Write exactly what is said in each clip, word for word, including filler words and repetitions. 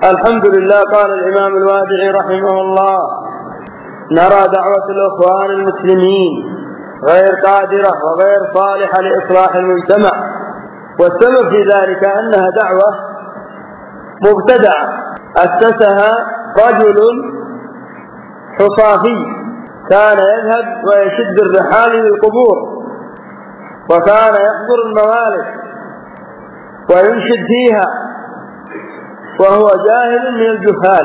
الحمد لله. قال الإمام الوادعي رحمه الله: نرى دعوة الإخوان المسلمين غير قادرة وغير صالحة لإصلاح المجتمع، والسبب في ذلك أنها دعوة مبتدعة أسسها رجل حصافي كان يذهب ويشد الرحال للقبور، وكان يحضر الموالد وينشد فيها، وهو جاهل من الجهال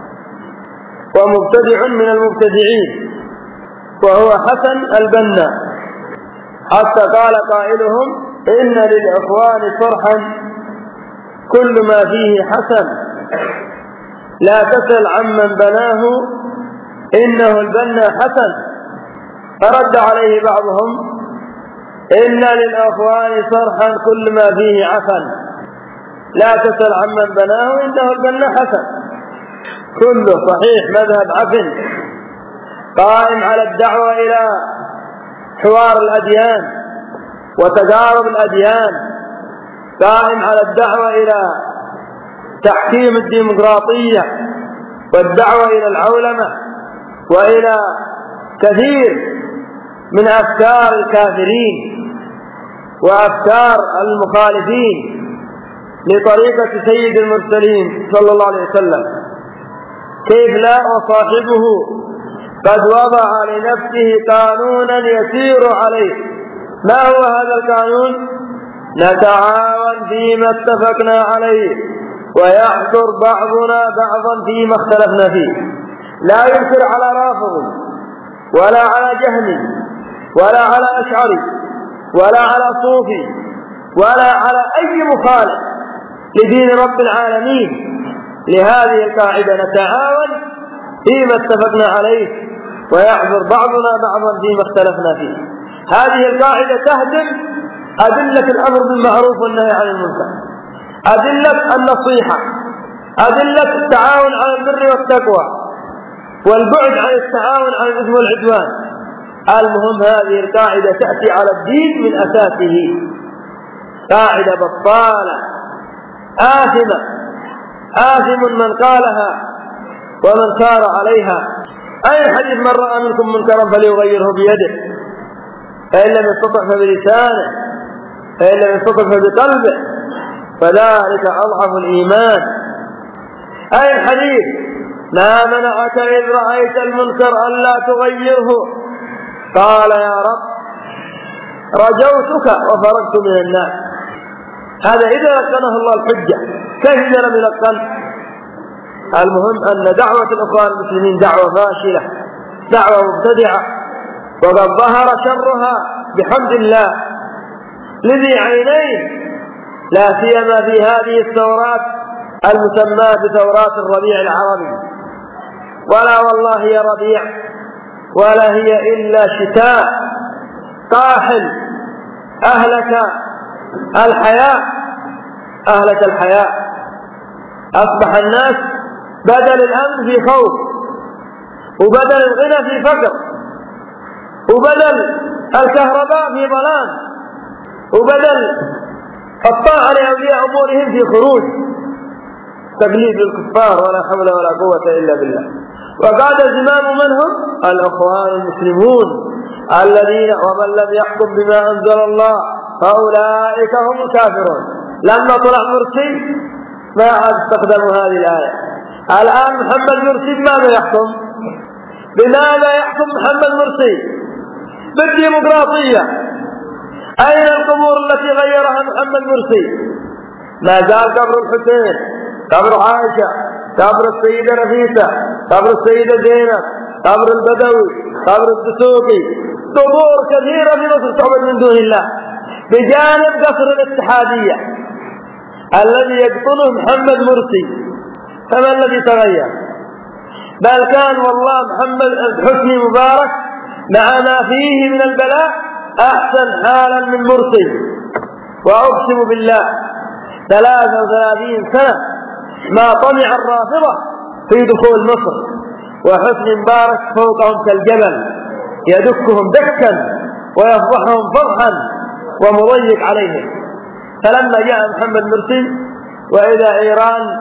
ومبتدع من المبتدعين، وهو حسن البنا، حتى قال قائلهم: إن للإخوان فرحا كل ما فيه حسن، لا تسل عمن بناه إنه البنا حسن. فرد عليه بعضهم: إن للإخوان فرحا كل ما فيه عفن، لا تسل عمن بناه إنه البنا حسن. كله صحيح مذهب عفن قائم على الدعوة إلى حوار الأديان وتقارب الأديان، قائم على الدعوة إلى تحكيم الديمقراطية والدعوة إلى العولمة وإلى كثير من أفكار الكافرين وأفكار المخالفين لطريقة سيد المرسلين صلى الله عليه وسلم. كيف لا؟ وصاحبه قد وضع لنفسه قانونا يسير عليه. ما هو هذا القانون؟ نتعاون فيما اتفقنا عليه ويحضر بعضنا بعضا فيما اختلفنا فيه. لا ينكر على رافض ولا على جهمي ولا على أشعري ولا على صوفي ولا على أي مخالف لدين رب العالمين. لهذه القاعدة: نتعاون فيما اتفقنا عليه ويحضر بعضنا بعضا فيما اختلفنا فيه. هذه القاعدة تهدم أدلة الأمر بالمعروف والنهي عن المنكر، أدلة النصيحة، أدلة التعاون على البر والتقوى والبعد عن التعاون على الإثم والعدوان. المهم هذه القاعدة تأتي على الدين من أساسه، قاعدة بطالة آثمة، آثم من قالها ومن سار عليها. أي حديث: من رأى منكم منكرا فليغيره بيده، فإن لم يستطع فبلسانه، فإن لم يستطع فبقلبه، فذلك أضعف الإيمان. أي الحديث: ما منعك إذ رأيت المنكر ألا تغيره؟ قال: يا رب رجوتك وفرجت من الناس. هذا إذا لقنه الله الحجة، كيف إذا لم يلقن؟ المهم أن دعوة الإخوان المسلمين دعوة فاشلة، دعوة مبتدعة، وقد ظهر شرها بحمد الله لذي عينين، لا سيما في هذه الثورات المسماة بثورات الربيع العربي. ولا والله هي ربيع ولا هي إلا شتاء قاحل أهلك الحياة، أهلك الحياة. أصبح الناس بدل الأمن في خوف، وبدل الغنى في فقر، وبدل الكهرباء في ظلام، وبدل الطاعة لأولياء أمورهم في خروج، تقليد للكفار، ولا حول ولا قوة إلا بالله. وقاد زمام من هم؟ الأخوان المسلمون الذين: ومن لم يحكم بما أنزل الله فأولئك هم الكافرون. لما طلع مرسي ما عاد استخدموا هذه الآية. الآن محمد مرسي بماذا يحكم؟ بماذا يحكم محمد مرسي؟ بالديمقراطية. أين القبور التي غيرها محمد مرسي؟ ما زال قبر الحسين، قبر عائشة، قبر السيدة نفيسة، قبر السيدة زينب، قبر البدوي، قبر الدسوقي، قبور كثيرة في مصر تعبد من دون الله، بجانب قصر الاتحادية الذي يقطنه محمد مرسي. فما الذي تغير؟ بل كان والله محمد حسني مبارك مع ما فيه من البلاء أحسن حالا من مرسي. وأقسم بالله ثلاثة وثلاثين سنة ما طمع الرافضة في دخول مصر، وحسني مبارك فوقهم كالجبل يدكهم دكا ويفضحهم فضحا ومضيق عليهم. فلما جاء محمد مرسي وإذا إيران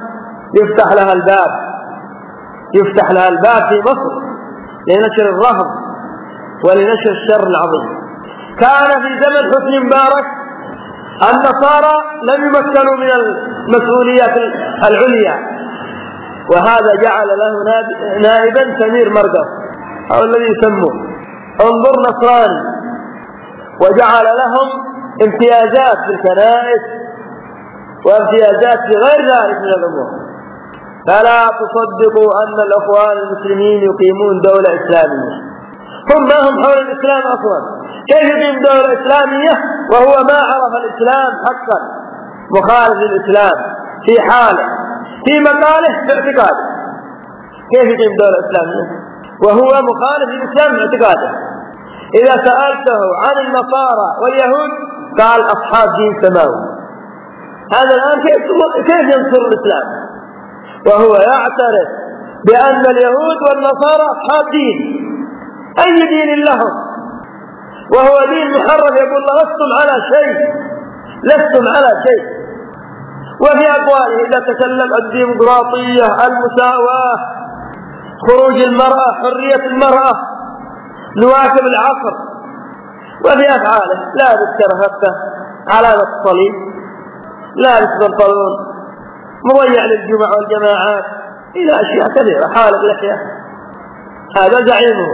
يفتح لها الباب يفتح لها الباب في مصر لنشر الرهب ولنشر الشر العظيم. كان في زمن حسني مبارك النصارى لم يمكنوا من المسؤوليات العليا، وهذا جعل له نائبا سمير مرقص أو الذي يسموه انظر نصراني، وجعل لهم امتيازات في الكنائس وامتيازات في غير ذلك من الأمور. فلا تصدقوا أن الأخوان المسلمين يقيمون دولة إسلامية، هم ما هم حول الإسلام أصلا. كيف يقيم دولة إسلامية وهو ما عرف الإسلام حقا، مخالف للإسلام في حاله في مقاله في اعتقاده؟ كيف يقيم دولة إسلامية وهو مخالف للإسلام في اعتقاده؟ إذا سألته عن النصارى واليهود قال أصحاب دين سماوي. هذا الآن كيف ينصر الإسلام وهو يعترف بأن اليهود والنصارى أصحاب دين؟ أي دين لهم وهو دين محرف؟ يقول لستم على شيء لستم على شيء. وفي أقواله إذا تكلم الديمقراطية، المساواة، خروج المرأة، حرية المرأة، نواكب العصر. وفي أفعاله لابس كرهته، علامة الصليب، لابس بنطلون، مضيع للجمع والجماعات، إلى أشياء كثيرة، حالق لحية. هذا زعيمه.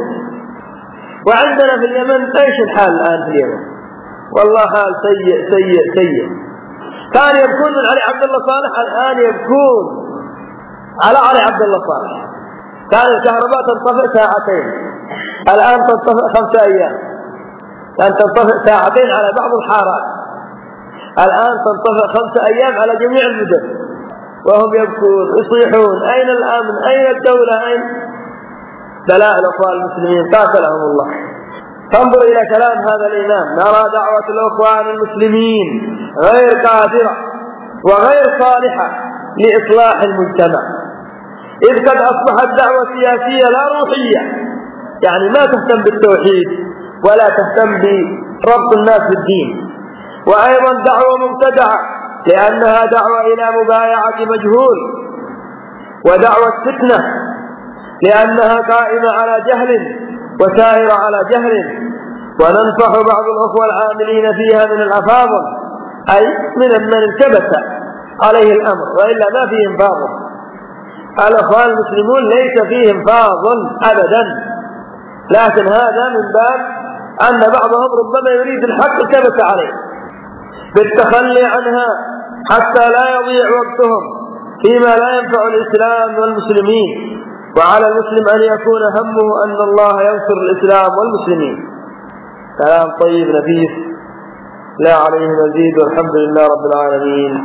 وعندنا في اليمن ايش الحال الآن في اليمن؟ والله حال سيء سيء سيء. كان يبكون من علي عبد الله صالح، الآن يبكون على علي عبد الله صالح. كان الكهرباء تنطفئ ساعتين، الآن تنطفئ خمسة أيام. كان تنطفئ ساعتين على بعض الحارات، الآن تنطفئ خمسة أيام على جميع المدن، وهم يبكون يصيحون أين الأمن؟ أين الدولة؟ أين؟ بلاء الأخوان المسلمين قاتلهم الله. تنظر إلى كلام هذا الإمام: نرى دعوة الأخوان المسلمين غير قادرة وغير صالحة لإصلاح المجتمع، إذ قد أصبحت دعوة سياسية لا روحية، يعني ما تهتم بالتوحيد ولا تهتم بربط الناس بالدين. وأيضا دعوة مبتدعة لأنها دعوة إلى مبايعة مجهول، ودعوة فتنة لأنها قائمة على جهل وسائرة على جهل. وننصح بعض الأخوة العاملين فيها من الأفاضل، أي من من التبس عليه الأمر، وإلا ما فيهم فاضل. الأخوان المسلمون ليس فيهم فاضل أبدا، لكن هذا من باب أن بعضهم ربما يريد الحق التبس عليه بالتخلي عنها حتى لا يضيع وقتهم فيما لا ينفع الإسلام والمسلمين. وعلى المسلم أن يكون همه أن الله ينصر الإسلام والمسلمين. كلام طيب نفيس لا عليه مزيد، والحمد لله رب العالمين.